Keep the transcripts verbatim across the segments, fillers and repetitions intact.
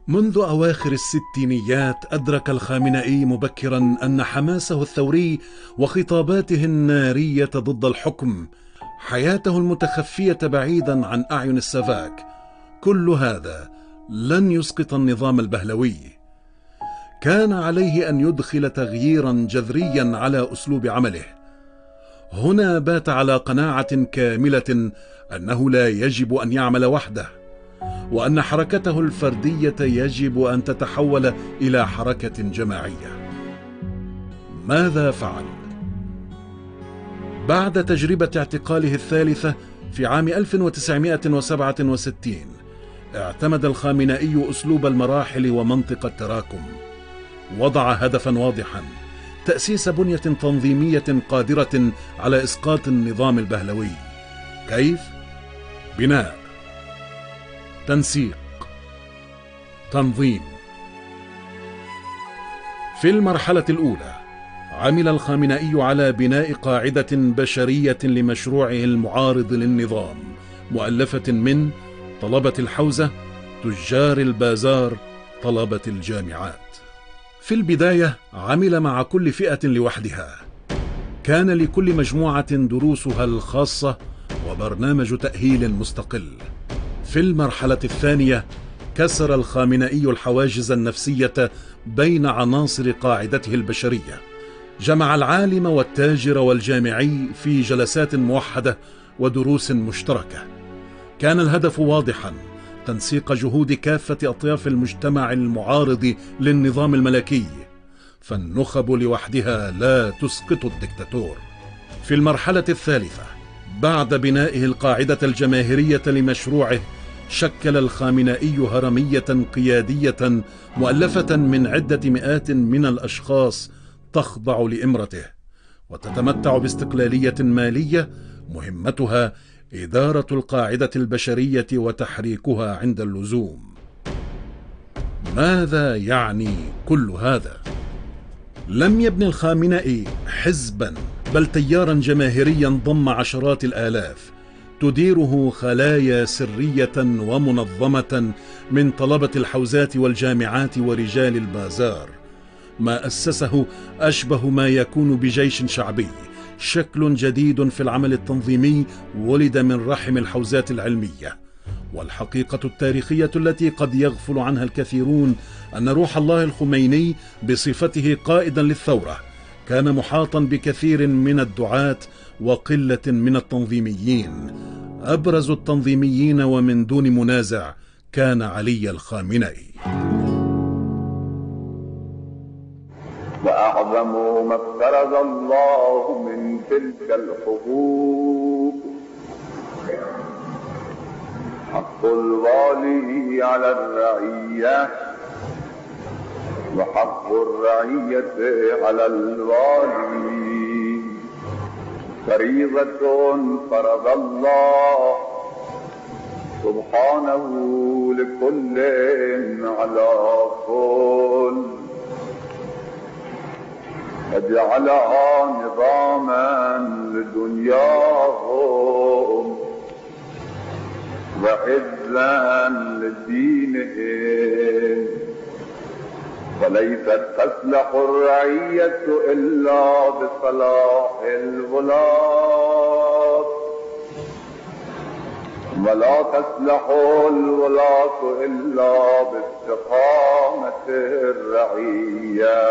منذ أواخر الستينيات أدرك الخامنئي مبكرا أن حماسه الثوري وخطاباته النارية ضد الحكم، حياته المتخفية بعيدا عن أعين السافاك، كل هذا لن يسقط النظام البهلوي. كان عليه أن يدخل تغييرا جذريا على أسلوب عمله. هنا بات على قناعة كاملة أنه لا يجب أن يعمل وحده، وأن حركته الفردية يجب أن تتحول إلى حركة جماعية. ماذا فعل؟ بعد تجربة اعتقاله الثالثة في عام ألف وتسعمائة وسبعة وستين، اعتمد الخامنئي أسلوب المراحل ومنطق التراكم. وضع هدفا واضحا: تأسيس بنية تنظيمية قادرة على إسقاط النظام البهلوي. كيف؟ بناء، تنسيق، تنظيم. في المرحلة الأولى عمل الخامنئي على بناء قاعدة بشرية لمشروعه المعارض للنظام، مؤلفة من طلبة الحوزة، تجار البازار، طلبة الجامعات. في البداية عمل مع كل فئة لوحدها. كان لكل مجموعة دروسها الخاصة وبرنامج تأهيل مستقل. في المرحلة الثانية كسر الخامنئي الحواجز النفسية بين عناصر قاعدته البشرية. جمع العالم والتاجر والجامعي في جلسات موحدة ودروس مشتركة. كان الهدف واضحا: تنسيق جهود كافة أطياف المجتمع المعارض للنظام الملكي، فالنخب لوحدها لا تسقط الدكتاتور. في المرحلة الثالثة بعد بنائه القاعدة الجماهيرية لمشروعه، شكل الخامنئي هرمية قيادية مؤلفة من عدة مئات من الأشخاص تخضع لإمرته، وتتمتع باستقلالية مالية مهمتها إدارة القاعدة البشرية وتحريكها عند اللزوم. ماذا يعني كل هذا؟ لم يبني الخامنئي حزبا، بل تيارا جماهيريا ضم عشرات الآلاف، تديره خلايا سرية ومنظمة من طلبة الحوزات والجامعات ورجال البازار. ما أسسه أشبه ما يكون بجيش شعبي، شكل جديد في العمل التنظيمي ولد من رحم الحوزات العلمية. والحقيقة التاريخية التي قد يغفل عنها الكثيرون أن روح الله الخميني بصفته قائدا للثورة كان محاطا بكثير من الدعاة وقلة من التنظيميين. أبرز التنظيميين ومن دون منازع كان علي الخامنئي. وأعظم ما افترض الله من تلك الحقوق حق الوالي على الرعية، وحق الرعية على الوالي. فريضة فرض الله سبحانه لكل على كل، فجعلها نظاما لدنياهم وعزا لدينهم. وليست تصلح الرعية إلا بصلاح الولاة، ولا تصلح الولاة إلا باستقامة الرعية.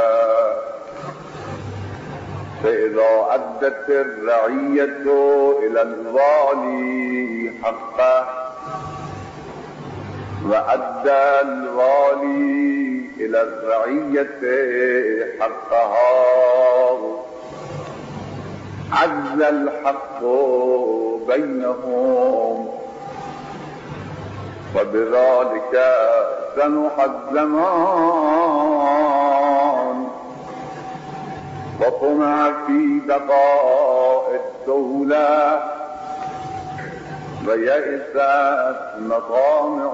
فإذا أدت الرعية إلى الوالي حقه، وأدى الوالي إلى الرعية حقها، عز الحق بينهم. وبذلك سنحى الزمان وطمع في بقاء الدولة، ويئست مطامع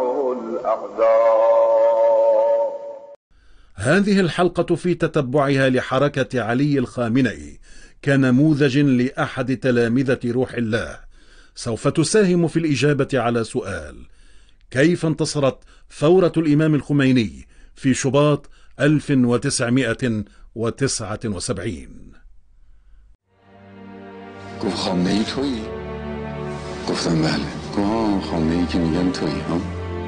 الأعداء. هذه الحلقة في تتبعها لحركة علي الخامنئي كنموذج لأحد تلامذة روح الله سوف تساهم في الإجابة على سؤال: كيف انتصرت ثورة الإمام الخميني في شباط ألف وتسعمائة وتسعة وسبعين. گفت خامنه ای تویی؟ گفتم بله. گفت خامنه ای که میگن تویی ها؟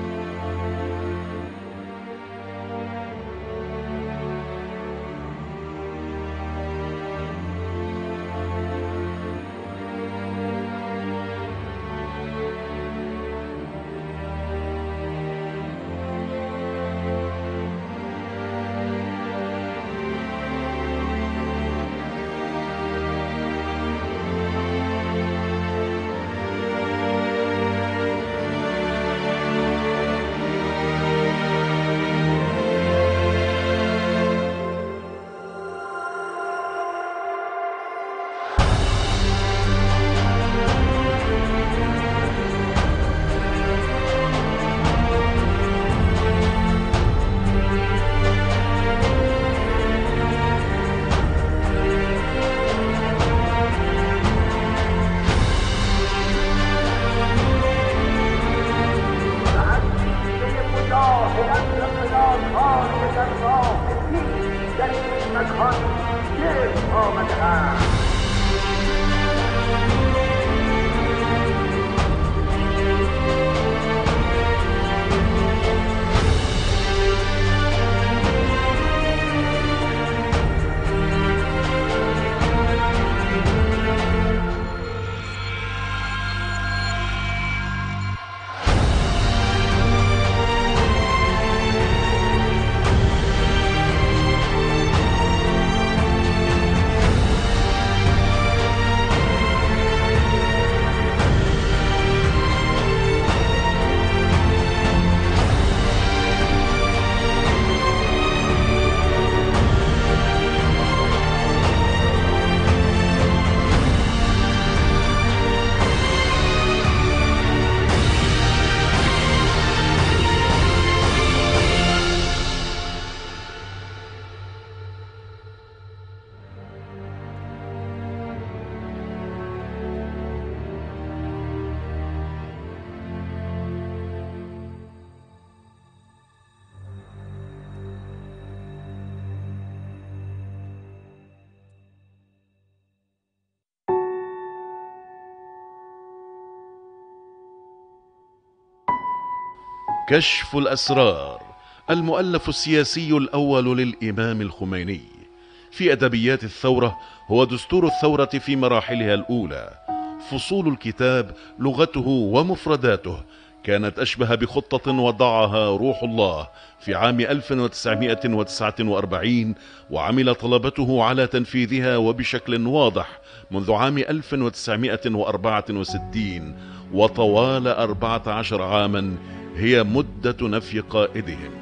كشف الأسرار، المؤلف السياسي الأول للإمام الخميني في أدبيات الثورة، هو دستور الثورة في مراحلها الأولى. فصول الكتاب، لغته ومفرداته كانت أشبه بخطة وضعها روح الله في عام ألف وتسعمائة وتسعة وأربعين، وعمل طلبته على تنفيذها وبشكل واضح منذ عام ألف وتسعمائة وأربعة وستين، وطوال أربعة عشر عاما هي مدة نفي قائدهم.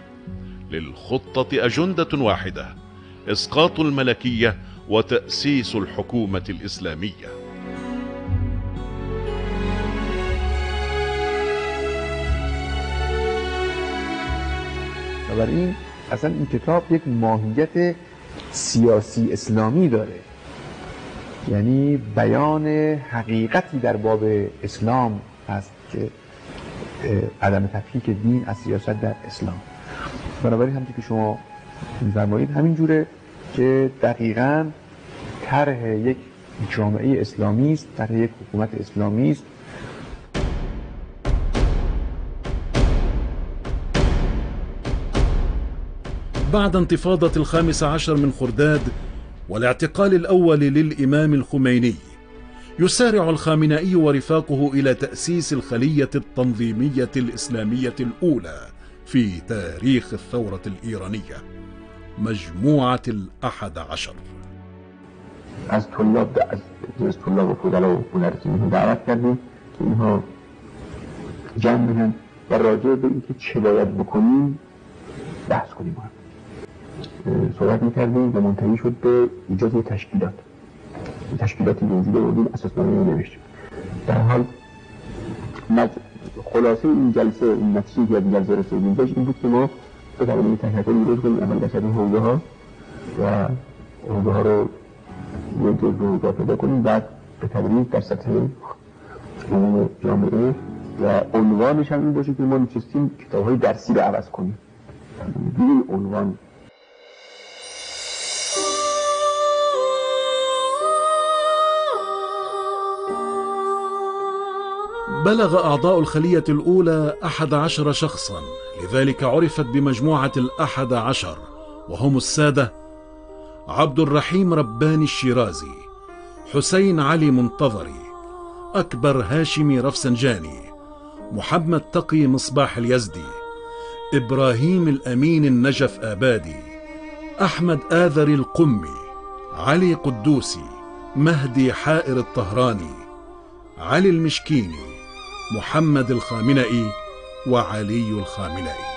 للخطة أجندة واحدة: إسقاط الملكية وتأسيس الحكومة الإسلامية. بنابراین اصلا این کتاب یک ماهیت سیاسی اسلامی داره، یعنی بیان حقیقتی در باب اسلام هست که عدم تفکیک دین از سیاست در اسلام. بنابراین همونطور که شما می‌فرمایید همین جوره که دقیقاً طرح یک جامعه اسلامی است، طرح یک حکومت اسلامی است. بعد انتفاضة الخامس عشر من خرداد والاعتقال الأول للإمام الخميني، يسارع الخامنئي ورفاقه إلى تأسيس الخلية التنظيمية الإسلامية الأولى في تاريخ الثورة الإيرانية، مجموعة الأحد عشر. از طلاب از طلاب و فضلا و هنرمندان دعوت کردیم که اینها جمع بشن و راجع به اینکه چه باید بکنیم بحث کنیم. صحبت می‌کردیم و منتهی شد به ایجاد تشکیلات. تشکیلاتی وجود آوردیم، اساسنامه رو نوشتیم. در حال خلاصه این جلسه، این نتیجه که از این جلسه رسیدیم داشت این بود که ما بتوانیم تشکیلاتی درست کنیم اول در این حوزه‌ها و حوزه‌ها رو یک جزء رو پیدا کنیم، بعد به تدریج در سطح عموم جامعه و عنوانش هم این باشه که ما نشستیم کتاب‌های درسی رو عوض کنیم. این عنوان. بلغ أعضاء الخلية الأولى أحد عشر شخصا، لذلك عرفت بمجموعة الأحد عشر، وهم السادة: عبد الرحيم رباني الشيرازي، حسين علي منتظري، أكبر هاشمي رفسنجاني، محمد تقي مصباح اليزدي، إبراهيم الأمين النجف آبادي، أحمد آذري القمي، علي قدوسي، مهدي حائر الطهراني، علي المشكيني، محمد الخامنئي، وعلي الخامنئي.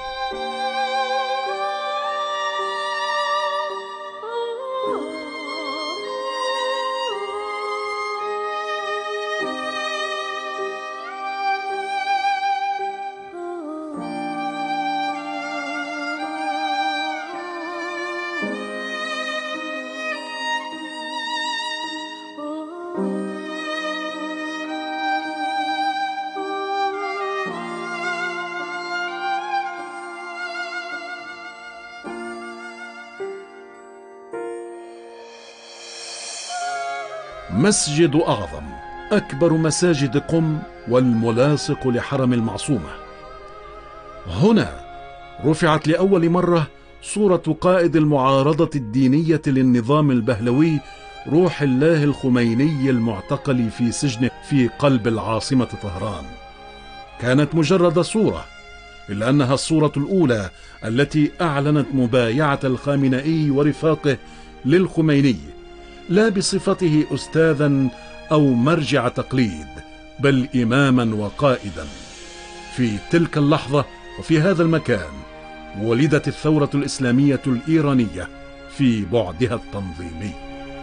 مسجد أعظم، أكبر مساجد قم والملاصق لحرم المعصومة. هنا رفعت لأول مرة صورة قائد المعارضة الدينية للنظام البهلوي روح الله الخميني المعتقل في سجنه في قلب العاصمة طهران. كانت مجرد صورة، إلا أنها الصورة الأولى التي أعلنت مبايعة الخامنئي ورفاقه للخميني، لا بصفته أستاذا أو مرجع تقليد، بل إماما وقائدا. في تلك اللحظة وفي هذا المكان ولدت الثورة الإسلامية الإيرانية في بعدها التنظيمي.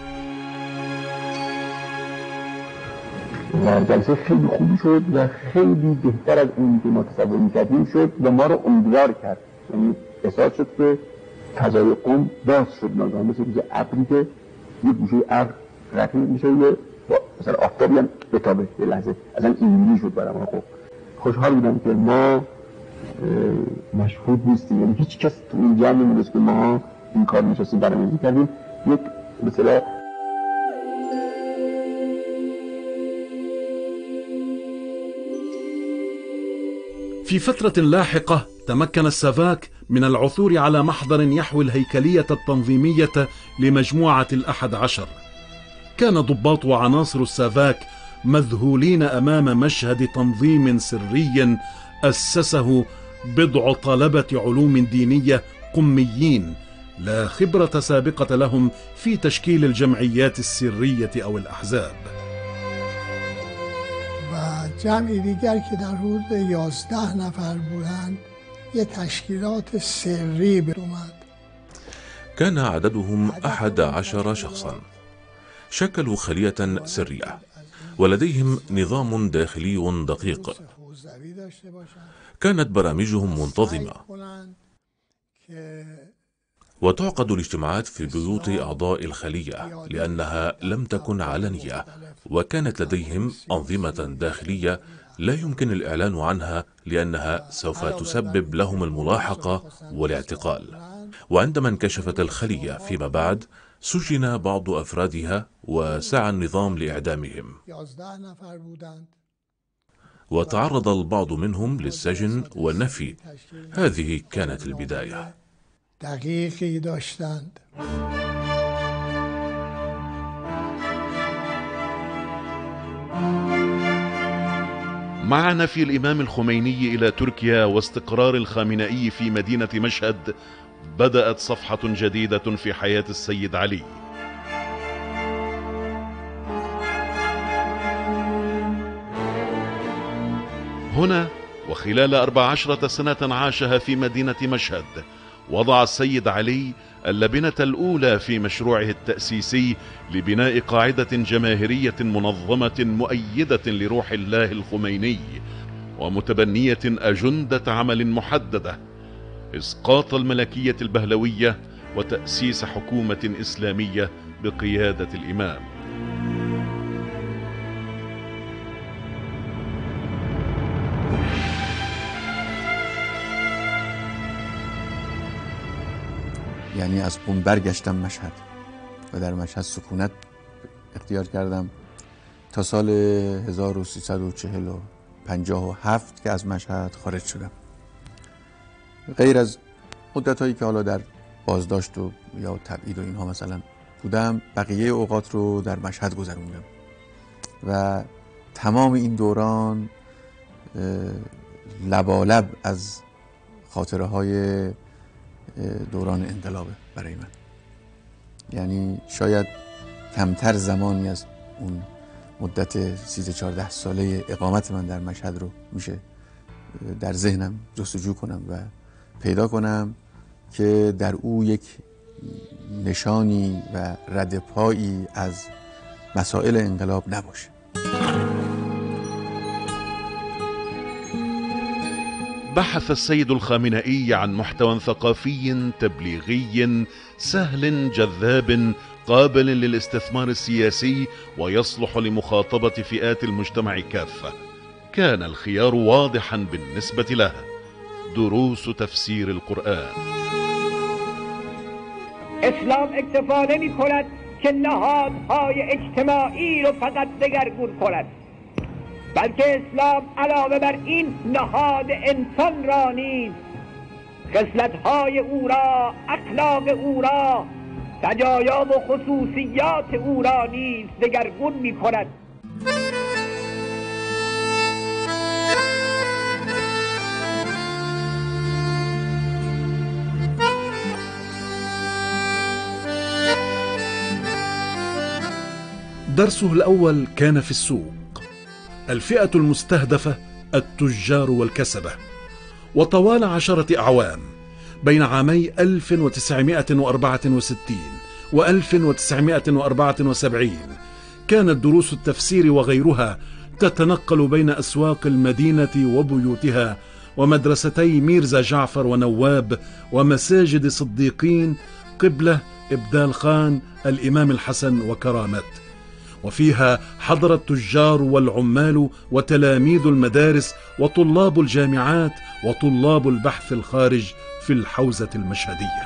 و جلسه خیلی خوبی شد و خیلی بهتر از اون که ما تصور می‌کردیم شد و ما رو امیدوار کرد. یعنی احساس شد که فضای قم باز شد ناگهان، مثل که ابری که یه گوشه ابر رفیع میشه و مثلا آفتابی هم بتابه یه لحظه. اصلا اینجوری شد برای ما. خب خوشحال بودم که ما مشهود نیستیم، یعنی هیچ کس تو این جمع نمیدونست که ما این کار نشستیم برنامه‌ریزی کردیم. یک مثلا في فترة لاحقة تمكن السافاك من العثور على محضر يحوي الهيكلية التنظيمية لمجموعة الأحد عشر. كان ضباط وعناصر السافاك مذهولين أمام مشهد تنظيم سري أسسه بضع طلبة علوم دينية قميين لا خبرة سابقة لهم في تشكيل الجمعيات السرية أو الأحزاب. جمعی دیگر که در حدود یازده نفر بودند یه تشکیلات سری به اومد. كان عددهم أحد عشر شخصا، شكلوا خلية سرية ولديهم نظام داخلي دقيق. كانت برامجهم منتظمة وتعقد الاجتماعات في بيوت أعضاء الخلية لأنها لم تكن علنية، وكانت لديهم أنظمة داخلية لا يمكن الإعلان عنها لأنها سوف تسبب لهم الملاحقة والاعتقال. وعندما انكشفت الخلية فيما بعد سجن بعض أفرادها وسعى النظام لإعدامهم، وتعرض البعض منهم للسجن والنفي. هذه كانت البداية. دقیقی داشتند. مع نفي الإمام الخميني إلى تركيا واستقرار الخامنئي في مدينة مشهد، بدأت صفحة جديدة في حياة السيد علي. هنا وخلال أربع عشرة سنة عاشها في مدينة مشهد، وضع السيد علي اللبنة الأولى في مشروعه التأسيسي لبناء قاعدة جماهيرية منظمة مؤيدة لروح الله الخميني، ومتبنية أجندة عمل محددة: إسقاط الملكية البهلوية وتأسيس حكومة إسلامية بقيادة الإمام. یعنی از قم برگشتم مشهد و در مشهد سکونت اختیار کردم تا سال هزار و سیصد و چهل و پنجاه و هفت که از مشهد خارج شدم. غیر از مدت‌هایی که حالا در بازداشت و یا تبعید و اینها مثلا بودم، بقیه اوقات رو در مشهد گذروندم و تمام این دوران لبالب از خاطره های دوران انقلابه برای من. یعنی شاید کمتر زمانی از اون مدت سیزده چهارده ساله اقامت من در مشهد رو میشه در ذهنم جستجو کنم و پیدا کنم که در او یک نشانی و ردپایی از مسائل انقلاب نباشه. بحث السيد الخامنئي عن محتوى ثقافي تبليغي سهل جذاب قابل للاستثمار السياسي ويصلح لمخاطبة فئات المجتمع كافة. كان الخيار واضحا بالنسبة له: دروس تفسير القرآن. اسلام اکتفا نمی کند که نهادهای اجتماعی رو فقط دگرگون کند، بلکه اسلام علاوه بر این نهاد انسان را نیز خصلت‌های او را، اخلاق او را، سجایا و خصوصیات او را نیز دگرگون می کند. درسه الأول كان في السوق. الفئة المستهدفة التجار والكسبة. وطوال عشرة أعوام بين عامي ألف وتسعمائة وأربعة وستين و ألف وتسعمائة وأربعة وسبعين كانت دروس التفسير وغيرها تتنقل بين أسواق المدينة وبيوتها ومدرستي ميرزا جعفر ونواب ومساجد صديقين قبلة إبدال خان الإمام الحسن وكرامات. وفيها حضر التجار والعمال وتلاميذ المدارس وطلاب الجامعات وطلاب البحث الخارج في الحوزة المشهدية.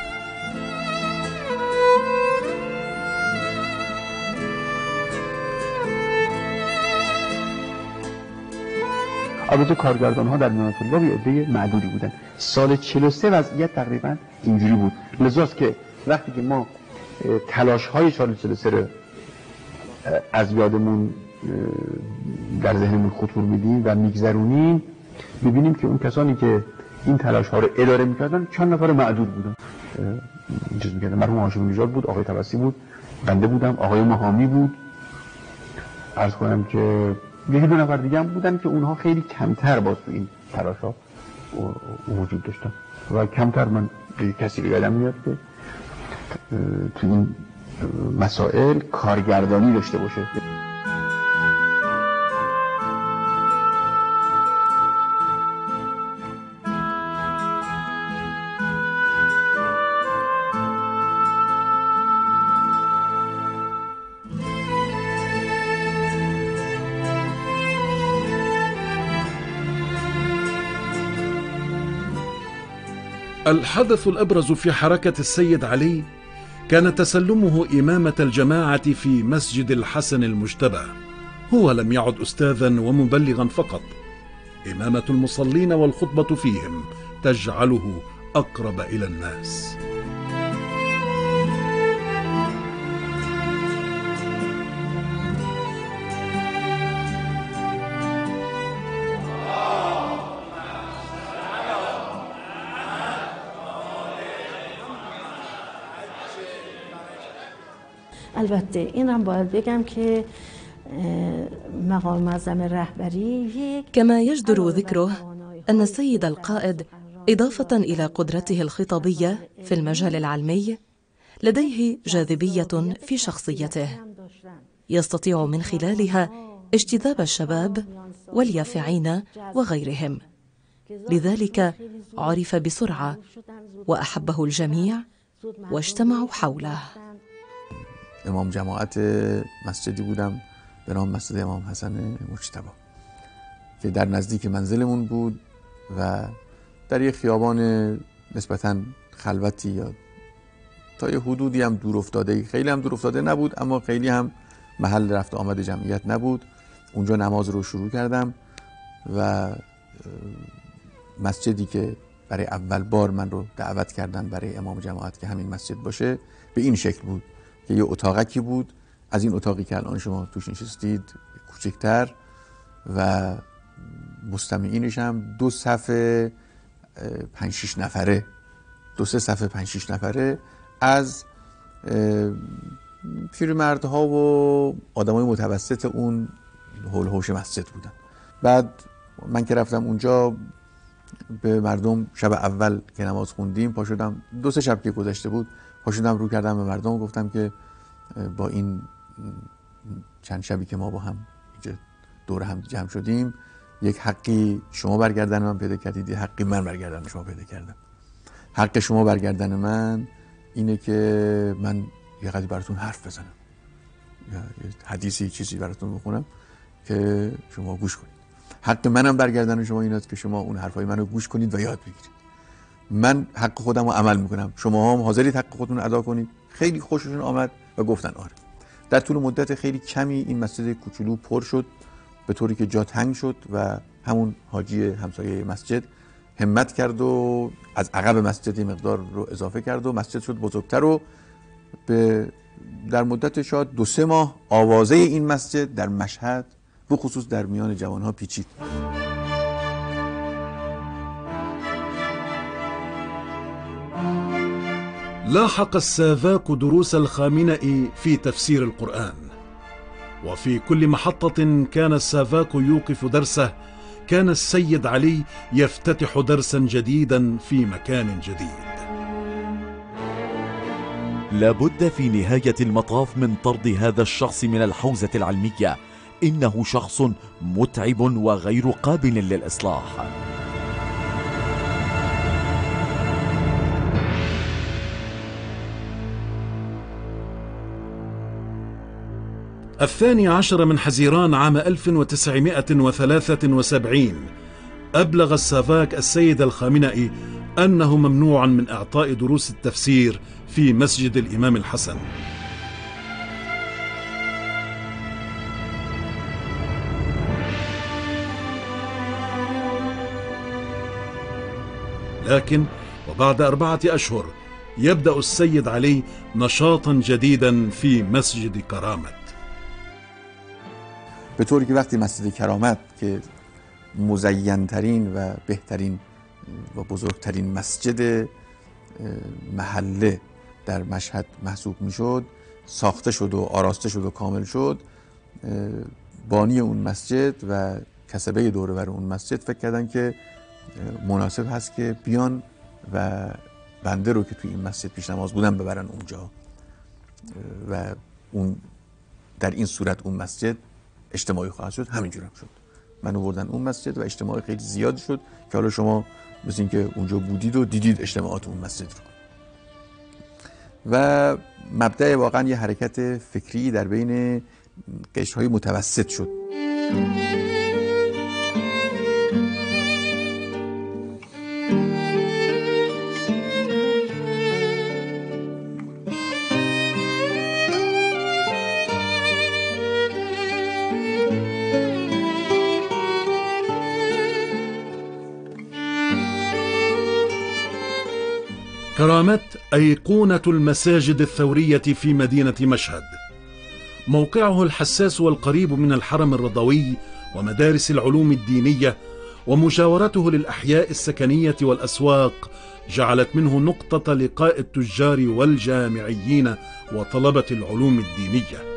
البته کارگردان ها در میان طلاب یه عده معدودی بودن. سال چهل و سه وضعیت تقریبا اینجوری بود. لذاست که وقتی که ما تلاش های سال چهل و سه رو از یادمون در ذهنمون خطور میدیم و میگذرونیم، ببینیم که اون کسانی که این تلاش ها رو اداره میکردن چند نفر معدود بودن. چیز میکردن مرحوم هاشمی نژاد بود، آقای طبسی بود، بنده بودم، آقای مهامی بود. عرض کنم که یکی دو نفر دیگه هم بودن که اونها خیلی کمتر باز تو این تلاش ها وجود داشتن و کمتر من کسی رو یادم میاد که تو این مسائل کارگردانی داشته باشه. الحدث الأبرز في حركة السيد علي كان تسلمه إمامة الجماعة في مسجد الحسن المجتبى. هو لم يعد أستاذا ومبلغا فقط، إمامة المصلين والخطبة فيهم تجعله أقرب إلى الناس. البته اینم باید بگم که مقام معظم رهبری كما يجدر ذكره أن السيد القائد إضافة إلى قدرته الخطابية في المجال العلمي لديه جاذبية في شخصيته يستطيع من خلالها اجتذاب الشباب واليافعين وغيرهم، لذلك عرف بسرعة وأحبه الجميع واجتمعوا حوله. امام جماعت مسجدی بودم به نام مسجد امام حسن مجتبی که در نزدیک منزلمون بود و در یک خیابان نسبتاً خلوتی یا تا یه حدودی هم دور افتاده، خیلی هم دور افتاده نبود اما خیلی هم محل رفت آمد جمعیت نبود. اونجا نماز رو شروع کردم و مسجدی که برای اول بار من رو دعوت کردن برای امام جماعت که همین مسجد باشه به این شکل بود که یه اتاقکی بود از این اتاقی که الان شما توش نشستید کوچکتر و مستمعینش هم دو صف پنج شش نفره دو سه صف پنج شش نفره از پیرمردها و آدمای متوسط اون هول هوش مسجد بودن. بعد من که رفتم اونجا به مردم شب اول که نماز خوندیم پا شدم، دو سه شب که گذشته بود پا شدم رو کردم به مردم و گفتم که با این چند شبی که ما با هم دور هم جمع شدیم یک حقی شما برگردن من پیدا کردید، یک حقی من برگردن شما پیدا کردم. حق شما برگردن من اینه که من یه قدری براتون حرف بزنم یا یه حدیثی چیزی براتون بخونم که شما گوش کنید. حق منم برگردن شما این است که شما اون حرفای منو گوش کنید و یاد بگیرید. من حق خودم رو عمل میکنم، شما هم حاضرید حق خودتون رو ادا کنید. خیلی خوششون آمد و گفتن آره. در طول مدت خیلی کمی این مسجد کوچولو پر شد به طوری که جا تنگ شد و همون حاجی همسایه مسجد همت کرد و از عقب مسجد مقدار رو اضافه کرد و مسجد شد بزرگتر و به در مدت شاید دو سه ماه آوازه این مسجد در مشهد و خصوص در میان جوانها پیچید. لاحق السافاك دروس الخامنئي في تفسير القرآن، وفي كل محطة كان السافاك يوقف درسه كان السيد علي يفتتح درسا جديدا في مكان جديد. لابد في نهاية المطاف من طرد هذا الشخص من الحوزة العلمية، إنه شخص متعب وغير قابل للإصلاح. الثاني عشر من حزيران عام ألف وتسعمائة وثلاثة وسبعين أبلغ السافاك السيد الخامنئي أنه ممنوع من إعطاء دروس التفسير في مسجد الإمام الحسن. لكن وبعد أربعة أشهر يبدأ السيد علي نشاطا جديدا في مسجد كرامت. به طوری که وقتی مسجد کرامت که مزین‌ترین و بهترین و بزرگترین مسجد محله در مشهد محسوب میشد ساخته شد و آراسته شد و کامل شد، بانی اون مسجد و کسبه دور و بر اون مسجد فکر کردن که مناسب هست که بیان و بنده رو که توی این مسجد پیش نماز بودم ببرن اونجا و اون در این صورت اون مسجد اجتماعی خواهد شد. همینجور هم شد، من آوردن اون مسجد و اجتماعی خیلی زیاد شد که حالا شما مثل این که اونجا بودید و دیدید اجتماعات اون مسجد رو. و مبدأ واقعا یه حرکت فکری در بین قشرهای متوسط شد. كرامت أيقونة المساجد الثورية في مدينة مشهد، موقعه الحساس والقريب من الحرم الرضوي ومدارس العلوم الدينية ومجاورته للأحياء السكنية والأسواق جعلت منه نقطة لقاء التجار والجامعيين وطلبة العلوم الدينية.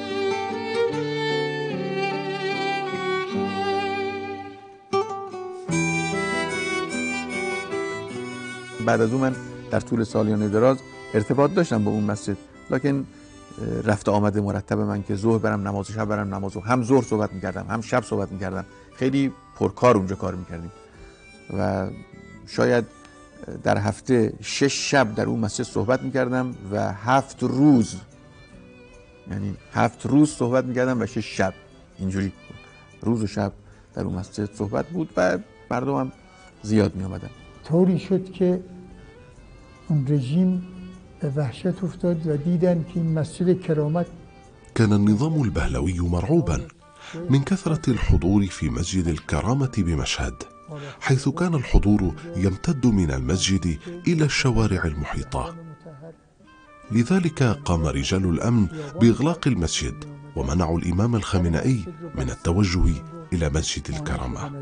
بعد از اون من در طول سالیان دراز ارتباط داشتم با اون مسجد، لکن رفت آمد مرتب من که ظهر برم نماز، شب برم نماز، و هم ظهر صحبت میکردم هم شب صحبت میکردم، خیلی پرکار اونجا کار میکردیم و شاید در هفته شش شب در اون مسجد صحبت میکردم و هفت روز، یعنی هفت روز صحبت میکردم و شش شب اینجوری روز و شب در اون مسجد صحبت بود و مردم هم زیاد میامدن. طوری شد که اون رژیم به وحشت افتاد و دیدن که این مسجد کرامت. كان النظام البهلوي مرعوبا من كثرة الحضور في مسجد الكرامة بمشهد، حيث كان الحضور يمتد من المسجد إلى الشوارع المحيطة. لذلك قام رجال الأمن بإغلاق المسجد ومنعوا الإمام الخامنئي من التوجه إلى مسجد الكرامة.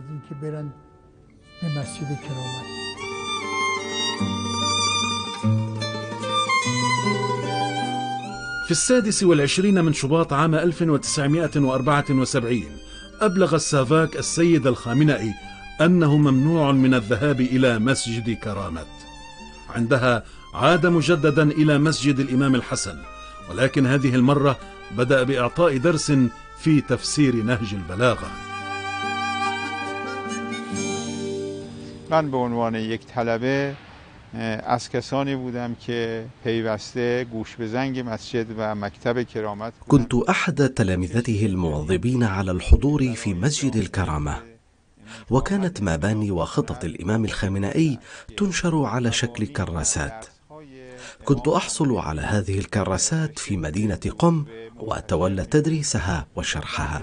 في السادس والعشرين من شباط عام ألف وتسعمائة وأربعة وسبعين أبلغ السافاك السيد الخامنئي أنه ممنوع من الذهاب إلى مسجد كرامة. عندها عاد مجددا إلى مسجد الإمام الحسن، ولكن هذه المرة بدأ بإعطاء درس في تفسير نهج البلاغة. من به عنوان یک طلبه از کسانی بودم که پیوسته گوش به زنگ مسجد و مکتب کرامت. كنت أحد تلامذته المواظبين على الحضور في مسجد الكرامة، وكانت مباني وخطط الإمام الخامنئي تنشر على شكل كراسات. كنت أحصل على هذه الكراسات في مدينة قم وأتولى تدريسها وشرحها.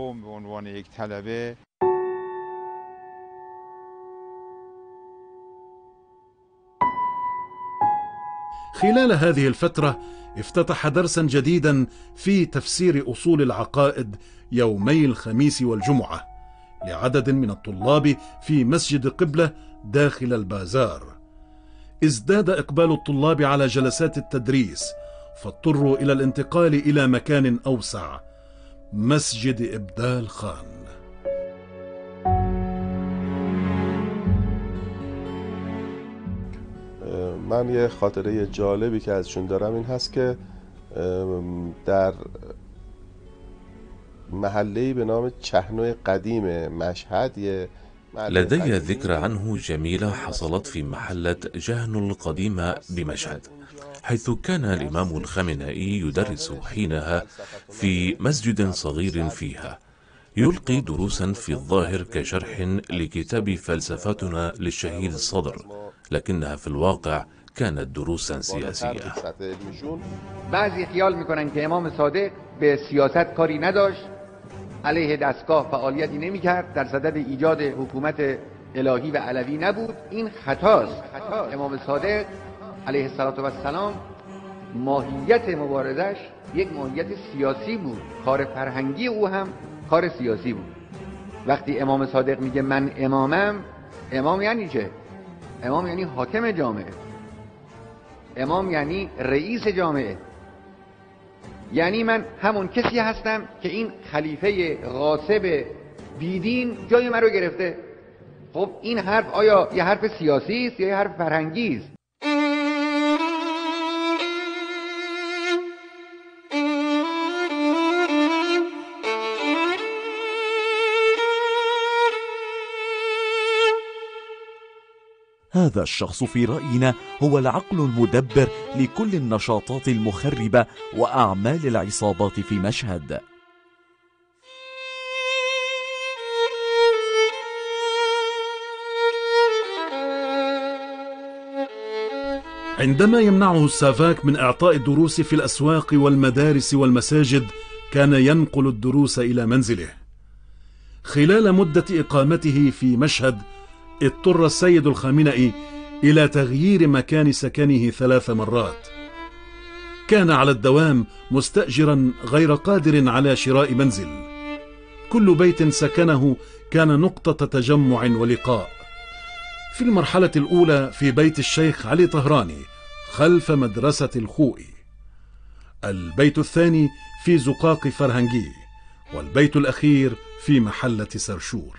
خلال هذه الفترة افتتح درسا جديدا في تفسير أصول العقائد يومي الخميس والجمعة لعدد من الطلاب في مسجد قبلة داخل البازار. ازداد إقبال الطلاب على جلسات التدريس، فاضطروا إلى الانتقال إلى مكان أوسع، مسجد إبدال خان. من یه خاطره جالبی که ازشون دارم این هست که در محله‌ای به نام چهنو قدیم مشهد یه لدي ذكرى عنه جميلة حصلت في محلة جهن القديمة بمشهد، حيث كان الإمام الخامنئي يدرس حينها في مسجد صغير فيها، يلقي دروسا في الظاهر كشرح لكتاب فلسفتنا للشهيد الصدر، لكنها في الواقع كانت دروسا سياسية. بعضی خیال میکنن که امام صادق به سیاست کاری نداشت، علیه دستگاه فعالیتی نمیکرد، در صدد ایجاد حکومت الهی و علوی نبود. این خطاست. امام صادق علیه السلام ماهیت مبارزش یک ماهیت سیاسی بود، کار فرهنگی او هم کار سیاسی بود. وقتی امام صادق میگه من امامم، امام یعنی چه؟ امام یعنی حاکم جامعه، امام یعنی رئیس جامعه، یعنی من همون کسی هستم که این خلیفه غاصب بیدین جای من رو گرفته. خب این حرف آیا یه حرف سیاسی است یا یه حرف فرهنگی است؟ هذا الشخص في رأينا هو العقل المدبر لكل النشاطات المخربة وأعمال العصابات في مشهد. عندما يمنعه السافاك من إعطاء الدروس في الأسواق والمدارس والمساجد، كان ينقل الدروس إلى منزله. خلال مدة إقامته في مشهد اضطر السيد الخامنئي إلى تغيير مكان سكنه ثلاث مرات. كان على الدوام مستأجرا غير قادر على شراء منزل. كل بيت سكنه كان نقطة تجمع ولقاء. في المرحلة الأولى في بيت الشيخ علي طهراني خلف مدرسة الخوئي، البيت الثاني في زقاق فرهنجي، والبيت الأخير في محلة سرشور.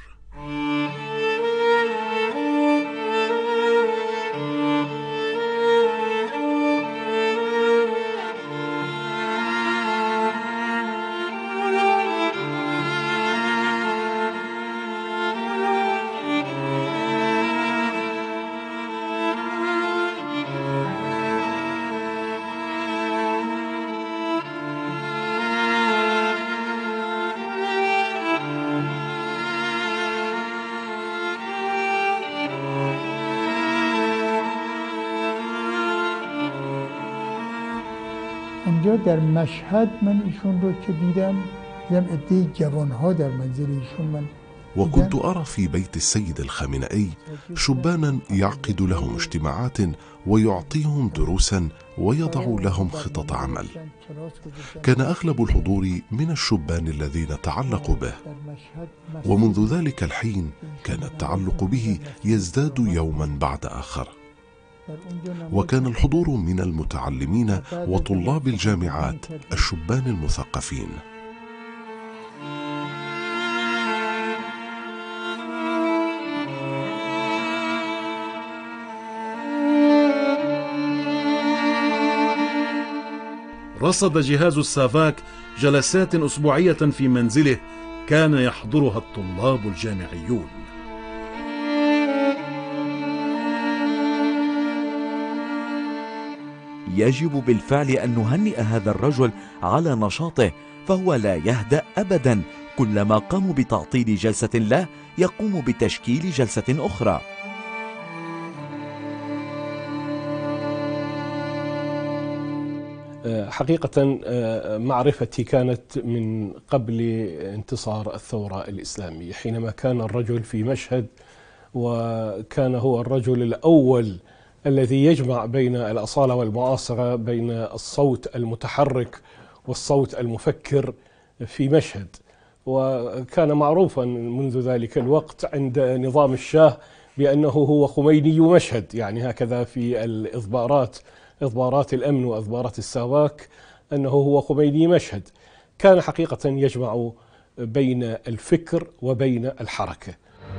اینجا در مشهد من ایشون رو که دیدم دیدم عده جوانها در منزل ایشون من وكنت أرى في بيت السيد الخامنئي شبانا يعقد لهم اجتماعات ويعطيهم دروسا ويضع لهم خطط عمل. كان أغلب الحضور من الشبان الذين تعلقوا به، ومنذ ذلك الحين كان التعلق به يزداد يوما بعد آخر. وكان الحضور من المتعلمين وطلاب الجامعات الشبان المثقفين. رصد جهاز السافاك جلسات أسبوعية في منزله كان يحضرها الطلاب الجامعيون. يجب بالفعل أن نهنئ هذا الرجل على نشاطه، فهو لا يهدأ أبدا. كلما قاموا بتعطيل جلسة له يقوم بتشكيل جلسة أخرى. حقيقة معرفتي كانت من قبل انتصار الثورة الإسلامية، حينما كان الرجل في مشهد، وكان هو الرجل الأول الذي يجمع بين الأصالة والمعاصرة، بين الصوت المتحرك والصوت المفكر في مشهد. وكان معروفا منذ ذلك الوقت عند نظام الشاه بأنه هو خميني مشهد، يعني هكذا في الإخبارات، إخبارات الأمن وإخبارات السافاك، أنه هو خميني مشهد. كان حقيقة يجمع بين الفكر وبين الحركة.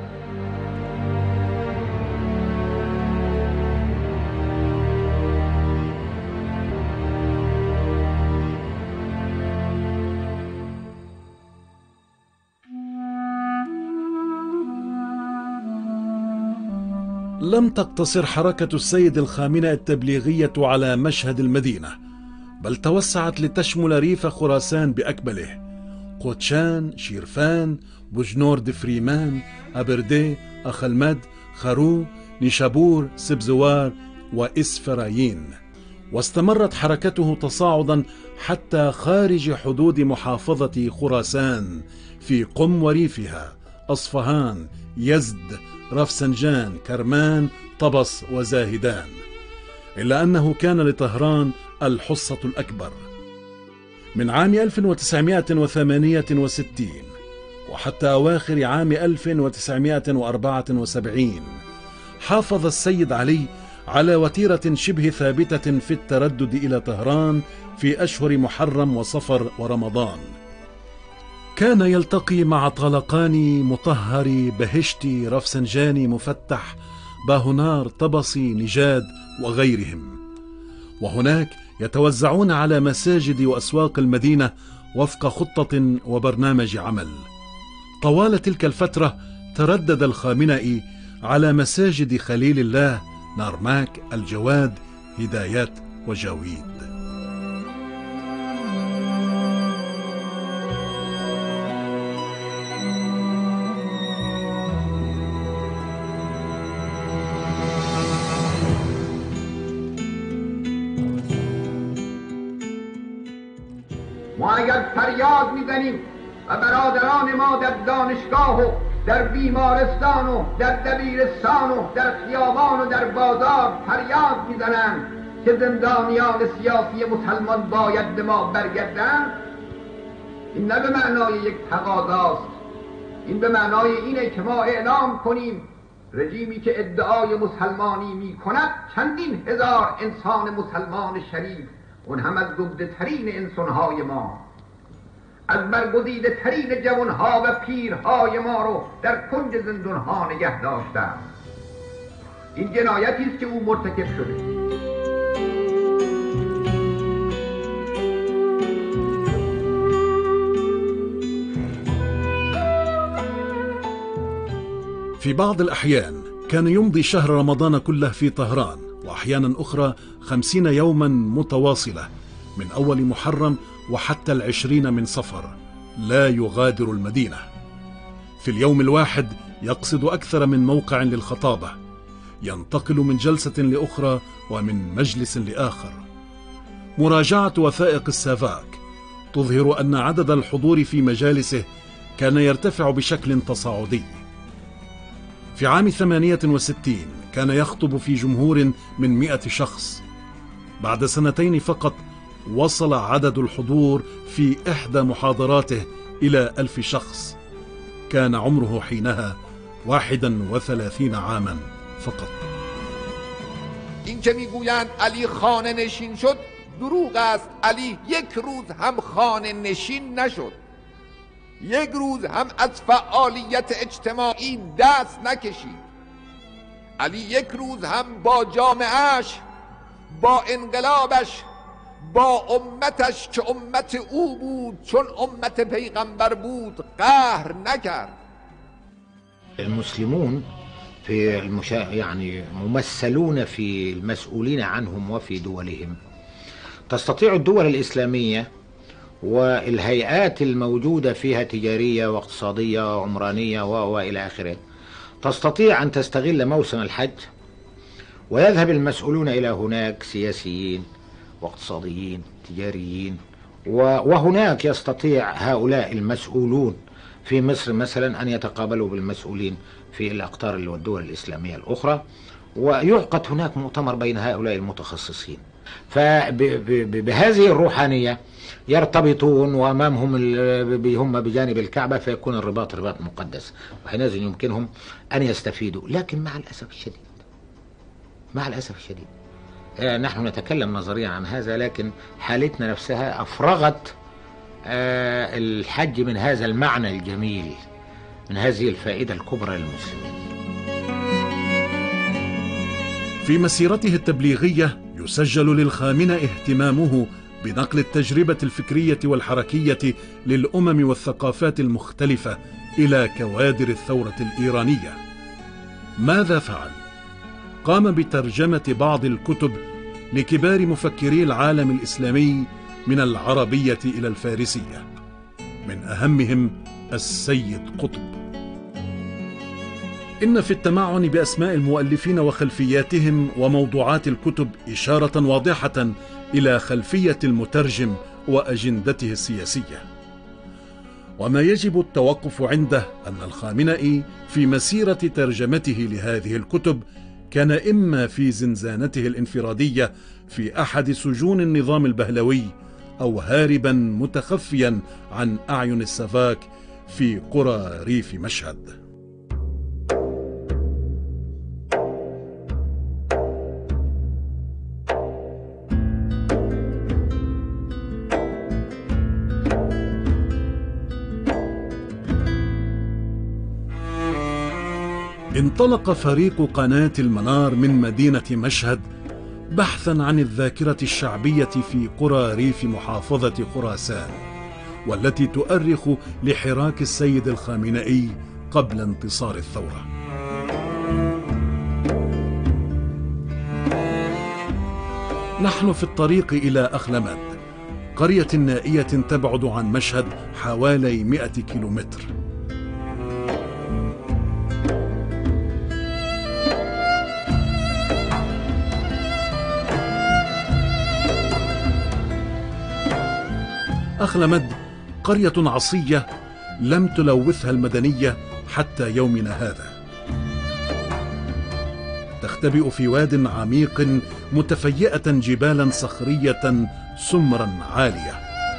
لم تقتصر حركة السيد الخامنئي التبليغية على مشهد المدينة، بل توسعت لتشمل ريف خراسان بأكمله: قوتشان، شيرفان، بوجنورد، فريمان، أبردي، أخلمد، خرو، نيشابور، سبزوار وإسفرايين. واستمرت حركته تصاعدا حتى خارج حدود محافظة خراسان، في قم وريفها، أصفهان، يزد، رفسنجان، كرمان، طبس وزاهدان. إلا أنه كان لطهران الحصة الأكبر. من عام ألف وتسعمائة وثمانية وستين وحتى أواخر عام ألف وتسعمائة وأربعة وسبعين حافظ السيد علي على وتيرة شبه ثابتة في التردد إلى طهران في أشهر محرم وصفر ورمضان. كان يلتقي مع طلقاني، مطهري، بهشتي، رفسنجاني، مفتح، باهنار، طبسي، نجاد وغيرهم. وهناك يتوزعون على مساجد وأسواق المدينة وفق خطة وبرنامج عمل. طوال تلك الفترة تردد الخامنئي على مساجد خليل الله، نارماك، الجواد، هدايات وجاويد. ما اگر فریاد میزنیم و برادران ما در دانشگاه و در بیمارستان و در دبیرستان و در خیابان و در بازار فریاد میزنند که زندانیان سیاسی مسلمان باید به ما برگردند، این نه به معنای یک تقاضاست، این به معنای اینه که ما اعلام کنیم رژیمی که ادعای مسلمانی می کند چندین هزار انسان مسلمان شریف، اون هم از گبده ترین انسانهای ما، از برگزیده ترین جوانها و پیرهای ما رو در کنج زندانها نگه داشتن. این جنایتی است که او مرتکب شده. في بعض الأحيان كان يمضي شهر رمضان كله في طهران، وأحيانا أخرى خمسين يوما متواصلة من أول محرم وحتى العشرين من صفر، لا يغادر المدينة. في اليوم الواحد يقصد أكثر من موقع للخطابة، ينتقل من جلسة لأخرى ومن مجلس لآخر. مراجعة وثائق السافاك تظهر أن عدد الحضور في مجالسه كان يرتفع بشكل تصاعدي. في عام ثمانية وستين كان يخطب في جمهور من مئة شخص. بعد سنتين فقط وصل عدد الحضور في إحدى محاضراته إلى ألف شخص. كان عمره حينها واحدا وثلاثين عاما فقط. این که میگویند علی خانه نشین شد دروغ است. علی یک روز هم خانه نشین نشد، یک روز هم از فعالیت اجتماعی دست نکشید. علی یک روز هم با جامعهش، با انقلابش، با امتش که امت او بود چون امت پیغمبر بود قهر نکرد. المسلمون في المشا... يعني ممثلون في المسؤولين عنهم وفي دولهم. تستطيع الدول الإسلامية والهيئات الموجودة فيها تجارية واقتصادية وعمرانية وإلى آخره تستطيع أن تستغل موسم الحج ويذهب المسؤولون إلى هناك سياسيين واقتصاديين تجاريين، وهناك يستطيع هؤلاء المسؤولون في مصر مثلا أن يتقابلوا بالمسؤولين في الأقطار والدول الإسلامية الأخرى، ويعقد هناك مؤتمر بين هؤلاء المتخصصين. فبهذه الروحانية يرتبطون وأمامهم هم بجانب الكعبة، فيكون الرباط رباط مقدس، وحينئذ يمكنهم أن يستفيدوا. لكن مع الأسف الشديد مع الأسف الشديد نحن نتكلم نظريا عن هذا، لكن حالتنا نفسها أفرغت الحج من هذا المعنى الجميل، من هذه الفائدة الكبرى للمسلمين. في مسيرته التبليغية يسجل للخامنة اهتمامه بنقل التجربة الفكرية والحركية للأمم والثقافات المختلفة إلى كوادر الثورة الإيرانية. ماذا فعل؟ قام بترجمة بعض الكتب لكبار مفكري العالم الإسلامي من العربية إلى الفارسية، من أهمهم السيد قطب. إن في التمعن بأسماء المؤلفين وخلفياتهم وموضوعات الكتب إشارة واضحة إلى خلفية المترجم وأجندته السياسية. وما يجب التوقف عنده أن الخامنئي في مسيرة ترجمته لهذه الكتب كان إما في زنزانته الانفرادية في أحد سجون النظام البهلوي، أو هاربا متخفيا عن أعين السافاك في قرى ريف مشهد. انطلق فريق قناة المنار من مدينة مشهد بحثا عن الذاكرة الشعبية في قرى ريف محافظة خراسان، والتي تؤرخ لحراك السيد الخامنئي قبل انتصار الثورة. نحن في الطريق إلى أخلمد، قرية نائية تبعد عن مشهد حوالي مئة كيلومتر. أخلمد قرية عصية لم تلوثها المدنية حتى يومنا هذا. تختبئ في واد عميق متفيئة جبالا صخرية سمرا عالية.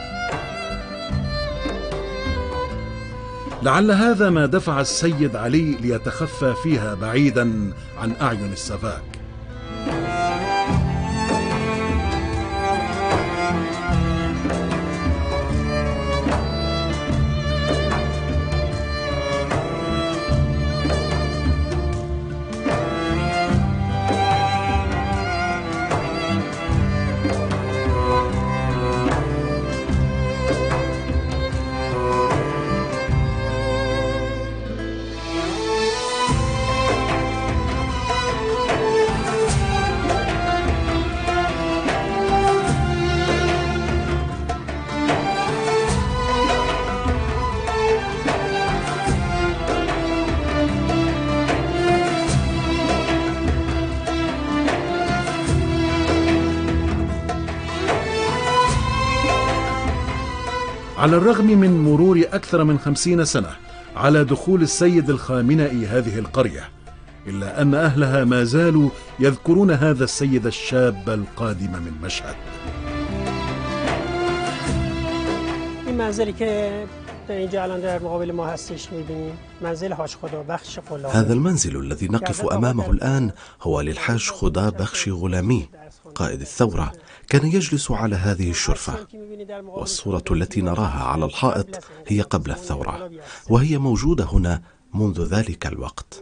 لعل هذا ما دفع السيد علي ليتخفى فيها بعيدا عن أعين السافاك. على الرغم من مرور أكثر من خمسين سنة على دخول السيد الخامنئي هذه القرية، إلا أن أهلها ما زالوا يذكرون هذا السيد الشاب القادم من مشهد. این منزلی که اینجا الان در مقابل ما هستش می‌بینیم منزل حاج خدا بخش غلامی. هذا المنزل الذي نقف أمامه الآن هو للحاج خدا بخش غلامي قائد الثورة. كان يجلس على هذه الشرفة، والصورة التي نراها على الحائط هي قبل الثورة، وهي موجودة هنا منذ ذلك الوقت.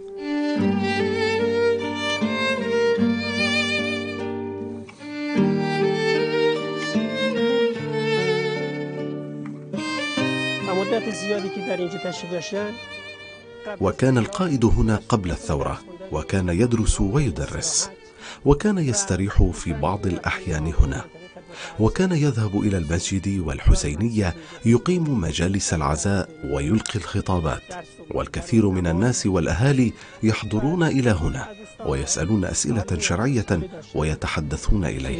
وكان القائد هنا قبل الثورة، وكان يدرس ويدرس، وكان يستريح في بعض الأحيان هنا، وكان يذهب إلى المسجد والحسينية يقيم مجالس العزاء ويلقي الخطابات، والكثير من الناس والأهالي يحضرون إلى هنا ويسألون أسئلة شرعية ويتحدثون إليه.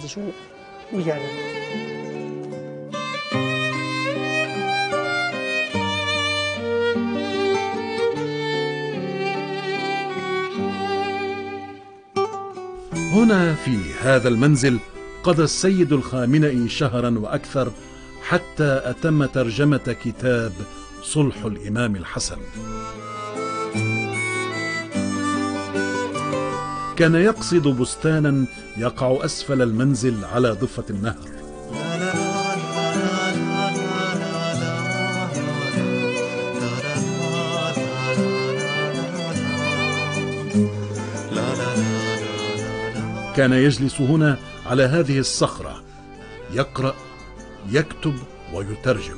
هنا في هذا المنزل قضى السيد الخامنئي شهرا وأكثر حتى أتم ترجمة كتاب صلح الإمام الحسن. كان يقصد بستانا يقع أسفل المنزل على ضفة النهر. كان يجلس هنا على هذه الصخرة يقرأ يكتب ويترجم.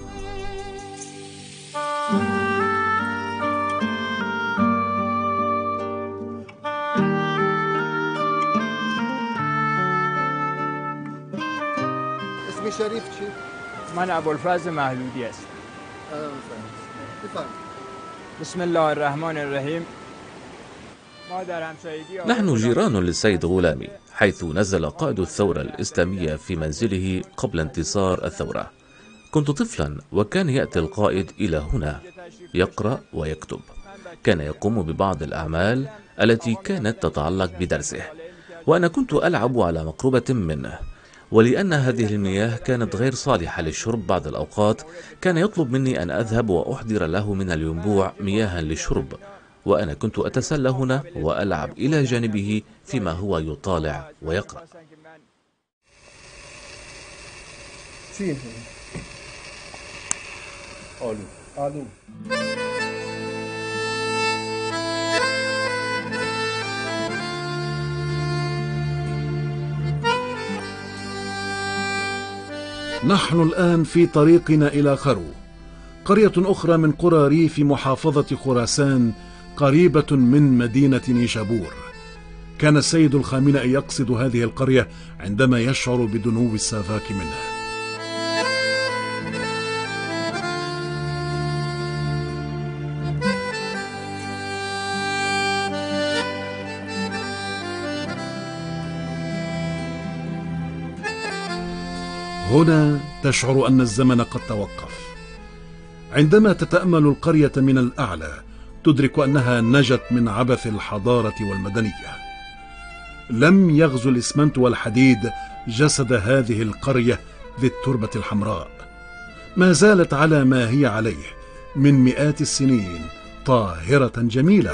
اسمي شريف چی؟ من ابوالفضل محلودی است. بسم الله الرحمن الرحيم. نحن جيران للسيد غلامي، حيث نزل قائد الثورة الإسلامية في منزله قبل انتصار الثورة. كنت طفلا وكان يأتي القائد إلى هنا يقرأ ويكتب. كان يقوم ببعض الأعمال التي كانت تتعلق بدرسه، وأنا كنت ألعب على مقربة منه. ولأن هذه المياه كانت غير صالحة للشرب بعض الأوقات، كان يطلب مني أن أذهب وأحضر له من الينبوع مياها للشرب، وأنا كنت أتسلى هنا وألعب إلى جانبه فيما هو يطالع ويقرأ. نحن الآن في طريقنا إلى خرو، قرية أخرى من قرى ريف محافظة خراسان قريبة من مدينة نيشابور. كان السيد الخامنئي يقصد هذه القرية عندما يشعر بدنو السافاك منها. هنا تشعر أن الزمن قد توقف. عندما تتأمل القرية من الأعلى تدرك أنها نجت من عبث الحضارة والمدنية. لم يغزو الإسمنت والحديد جسد هذه القرية ذي التربة الحمراء. ما زالت على ما هي عليه من مئات السنين، طاهرة جميلة.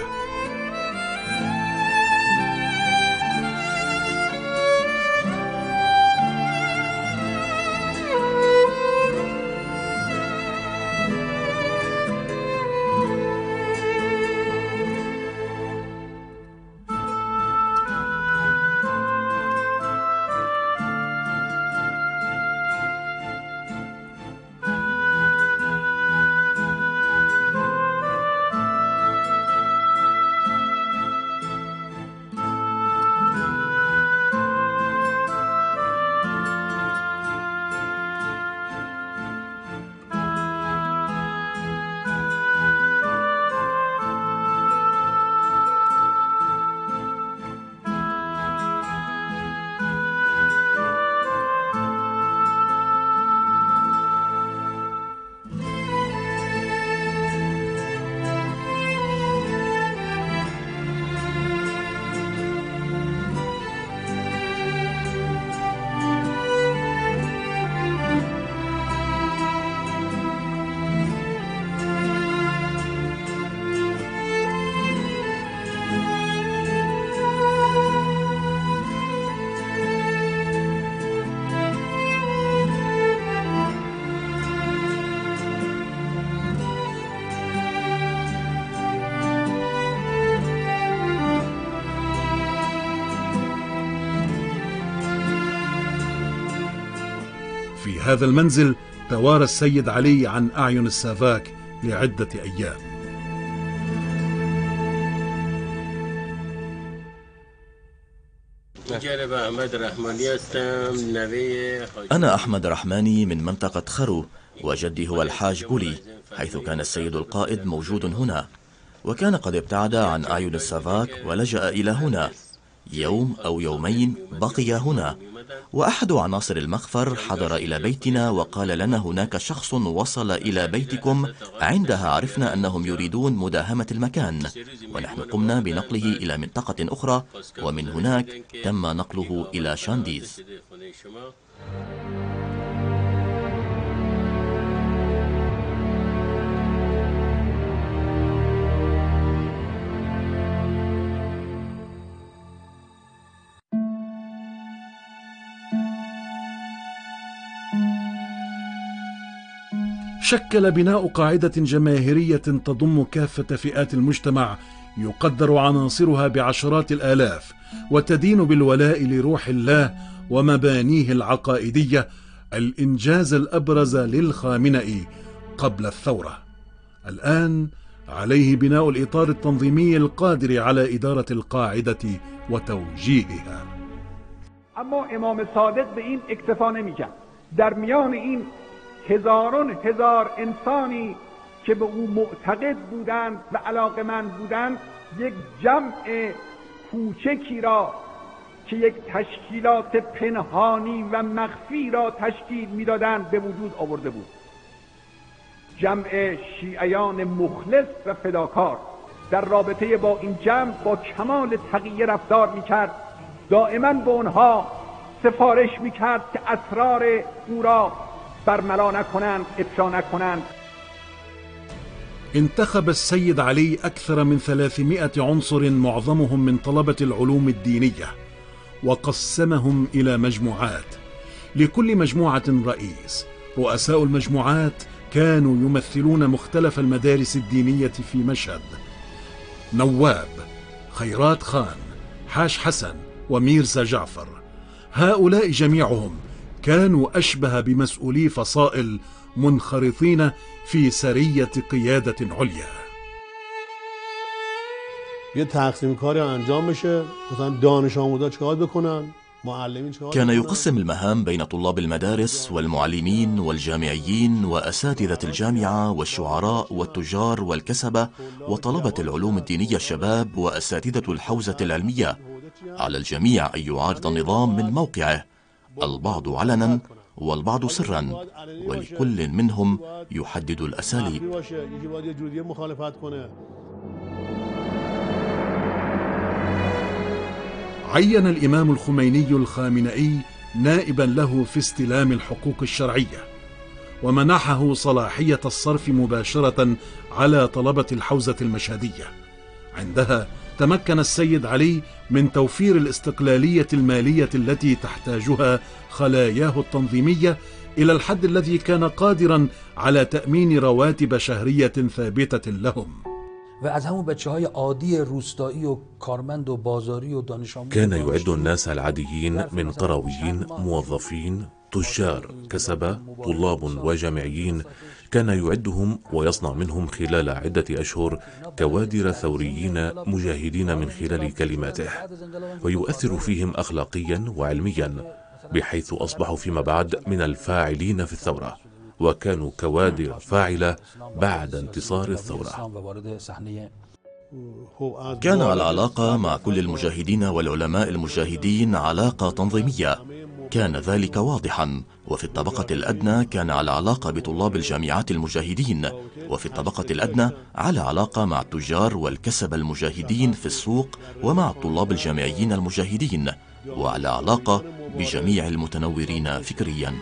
هذا المنزل توارى السيد علي عن أعين السافاك لعدة أيام. أنا أحمد رحماني من منطقة خرو، وجدي هو الحاج بولي، حيث كان السيد القائد موجود هنا، وكان قد ابتعد عن أعين السافاك ولجأ إلى هنا. يوم أو يومين بقي هنا، وأحد عناصر المخفر حضر إلى بيتنا وقال لنا هناك شخص وصل إلى بيتكم، عندها عرفنا أنهم يريدون مداهمة المكان، ونحن قمنا بنقله إلى منطقة أخرى، ومن هناك تم نقله إلى شانديز. شكل بناء قاعدة جماهيرية تضم كافة فئات المجتمع يقدر عناصرها بعشرات الآلاف، وتدين بالولاء لروح الله ومبانيه العقائدية، الإنجاز الأبرز للخامنئي قبل الثورة. الآن عليه بناء الإطار التنظيمي القادر على إدارة القاعدة وتوجيهها. اما امام صادق به این اکتفا نمی‌کرد. در میان این هزاران هزار انسانی که به او معتقد بودند و علاقمند بودند، یک جمع کوچکی را که یک تشکیلات پنهانی و مخفی را تشکیل می‌دادند به وجود آورده بود. جمع شیعیان مخلص و فداکار در رابطه با این جمع با کمال تقیه رفتار می‌کرد. دائما به آنها سفارش می‌کرد که اسرار او را برملا نکنند، افشا نکنند. انتخب السيد علي أكثر من ثلاثمائة عنصر معظمهم من طلبة العلوم الدينية، وقسمهم إلى مجموعات، لكل مجموعة رئيس. رؤساء المجموعات كانوا يمثلون مختلف المدارس الدينية في مشهد: نواب، خيرات خان، حاج حسن، وميرزا جعفر. هؤلاء جميعهم كانوا أشبه بمسؤولي فصائل منخرطين في سرية قيادة عليا. یه تقسیم کاری انجام بشه، مثلا دانش آموزا چیکار بکنن، معلمین چیکار كان يقسم المهام بين طلاب المدارس والمعلمين والجامعيين وأساتذة الجامعة والشعراء والتجار والكسبة وطلبة العلوم الدينية الشباب وأساتذة الحوزة العلمية. على الجميع أن يعارض النظام من موقعه، البعض علنا والبعض سرا، ولكل منهم يحدد الأساليب. عين الإمام الخميني الخامنئي نائبا له في استلام الحقوق الشرعية، ومنحه صلاحية الصرف مباشرة على طلبة الحوزة المشهدية. عندها تمكن السيد علي من توفير الاستقلالية المالية التي تحتاجها خلاياه التنظيمية، إلى الحد الذي كان قادرا على تأمين رواتب شهرية ثابتة لهم. كان يعد الناس العاديين من قرويين، موظفين، تجار، كسبة، طلاب وجامعيين، كان يعدهم ويصنع منهم خلال عدة أشهر كوادر ثوريين مجاهدين من خلال كلماته، ويؤثر فيهم أخلاقيا وعلميا، بحيث أصبحوا فيما بعد من الفاعلين في الثورة، وكانوا كوادر فاعلة بعد انتصار الثورة. كان العلاقة مع كل المجاهدين والعلماء المجاهدين علاقة تنظيمية، كان ذلك واضحا. وفي الطبقة الأدنى كان على علاقة بطلاب الجامعات المجاهدين، وفي الطبقة الأدنى على علاقة مع التجار والكسب المجاهدين في السوق، ومع الطلاب الجامعيين المجاهدين، وعلى علاقة بجميع المتنورين فكريا.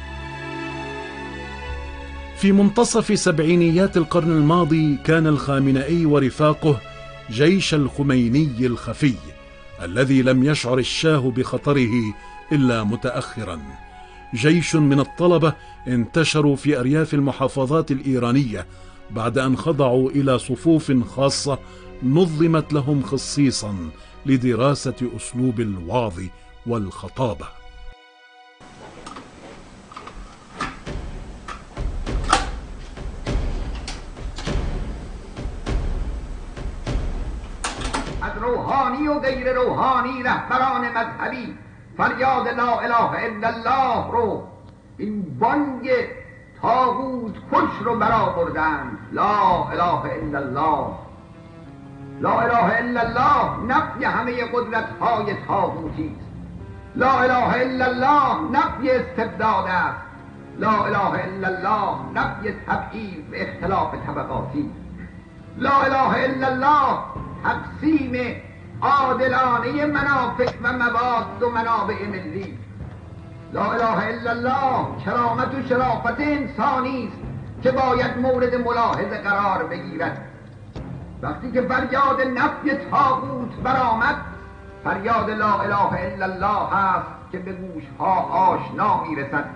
في منتصف سبعينيات القرن الماضي كان الخامنئي ورفاقه جيش الخميني الخفي، الذي لم يشعر الشاه بخطره إلا متأخرا. جيش من الطلبة انتشروا في أرياف المحافظات الإيرانية بعد أن خضعوا إلى صفوف خاصة نظمت لهم خصيصا لدراسة أسلوب الوعظ والخطابة. روحانی و غیر روحانی رهبران مذهبی فریاد لا اله الا الله رو، این بانگ طاغوت کش رو برآوردند. لا اله الا الله، لا اله الا الله نفی همه قدرت های طاغوتی است. لا اله الا الله نفی استبداد است. لا اله الا الله نفی تبعیض و اختلاف طبقاتی. لا اله الا الله تقسیم عادلانه منافع و مواد و منابع ملی. لا اله الا الله کرامت و شرافت انسانی است که باید مورد ملاحظه قرار بگیرد. وقتی که فریاد نفی طاغوت برآمد، فریاد لا اله الا الله هست که به گوشها آشنا میرسد.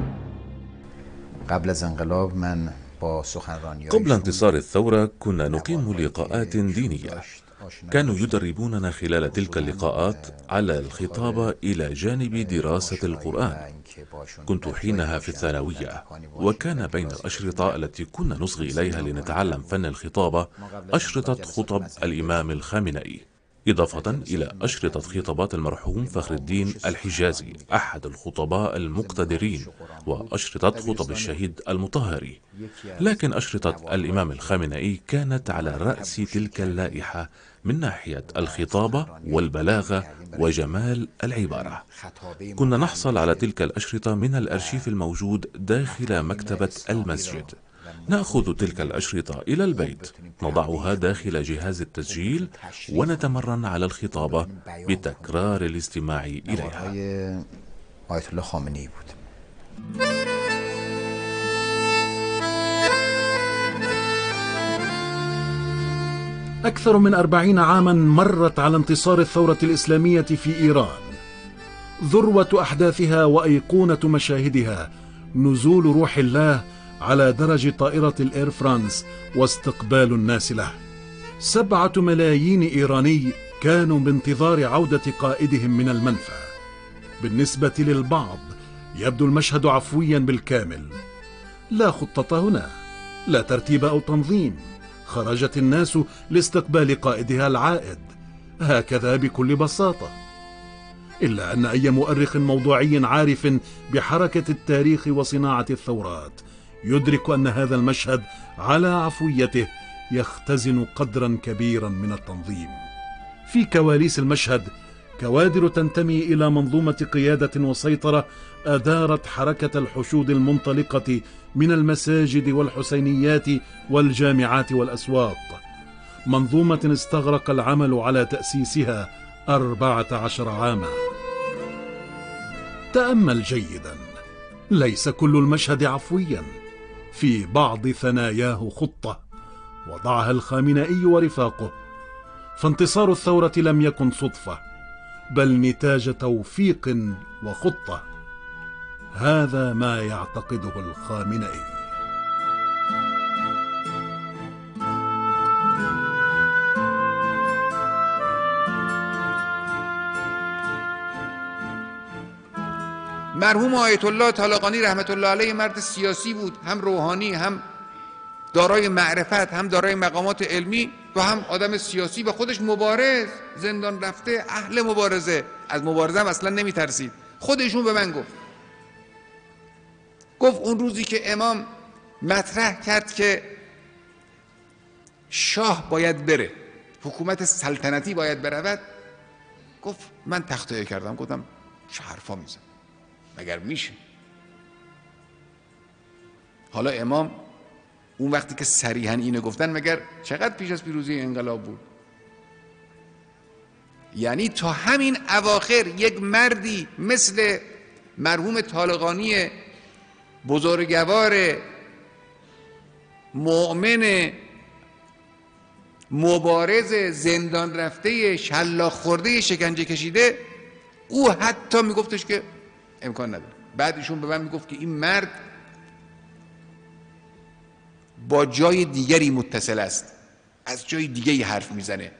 قبل از انقلاب من با سخنرانی قبل انتصار الثورة كنا نقيم لقاءات دينية. كانوا يدربوننا خلال تلك اللقاءات على الخطابة إلى جانب دراسة القرآن. كنت حينها في الثانوية، وكان بين الأشرطة التي كنا نصغي إليها لنتعلم فن الخطابة أشرطة خطب الإمام الخامنئي، إضافة إلى أشرطة خطابات المرحوم فخر الدين الحجازي أحد الخطباء المقتدرين، وأشرطة خطب الشهيد المطهري. لكن أشرطة الإمام الخامنئي كانت على رأس تلك اللائحة من ناحية الخطابة والبلاغة وجمال العبارة. كنا نحصل على تلك الأشرطة من الأرشيف الموجود داخل مكتبة المسجد. نأخذ تلك الأشرطة إلى البيت، نضعها داخل جهاز التسجيل ونتمرن على الخطابة بتكرار الاستماع إليها. آية الله خامنئي بود. أكثر من أربعين عاما مرت على انتصار الثورة الإسلامية في إيران. ذروة أحداثها وأيقونة مشاهدها نزول روح الله على درج طائرة الإير فرانس واستقبال الناس له. سبعة ملايين إيراني كانوا بانتظار عودة قائدهم من المنفى. بالنسبة للبعض يبدو المشهد عفويا بالكامل. لا خطة هنا، لا ترتيب أو تنظيم. خرجت الناس لاستقبال قائدها العائد، هكذا بكل بساطة. إلا أن أي مؤرخ موضوعي عارف بحركة التاريخ وصناعة الثورات يدرك أن هذا المشهد على عفويته يختزن قدرا كبيرا من التنظيم. في كواليس المشهد كوادر تنتمي إلى منظومة قيادة وسيطرة أدارت حركة الحشود المنطلقة من المساجد والحسينيات والجامعات والأسواق، منظومة استغرق العمل على تأسيسها أربعة عشر عاما. تأمل جيدا، ليس كل المشهد عفويا، في بعض ثناياه خطة وضعها الخامنئي ورفاقه. فانتصار الثورة لم يكن صدفة، بل نتاج توفيق وخطة. هذا ما يعتقده الخامنئي. مرحوم آیت الله طالقانی رحمت الله علیه مرد سیاسی بود، هم روحانی، هم دارای معرفت، هم دارای مقامات علمی و هم آدم سیاسی و خودش مبارز، زندان رفته، اهل مبارزه، از مبارزه هم اصلا نمی ترسید. خودشون به من گفت گفت اون روزی که امام مطرح کرد که شاه باید بره، حکومت سلطنتی باید برود، گفت من تخطئه کردم. گفتم چه حرفا میزن، مگر میشه؟ حالا امام اون وقتی که صریحاً اینو گفتن مگر چقدر پیش از پیروزی انقلاب بود؟ یعنی تا همین اواخر یک مردی مثل مرحوم طالقانی بزرگوار مؤمن مبارز زندان رفته شلاق خورده شکنجه کشیده، او حتی میگفتش که امکان نداره. بعد ایشون به من میگفت که این مرد با جای دیگری متصل است، از جای دیگری حرف میزنه،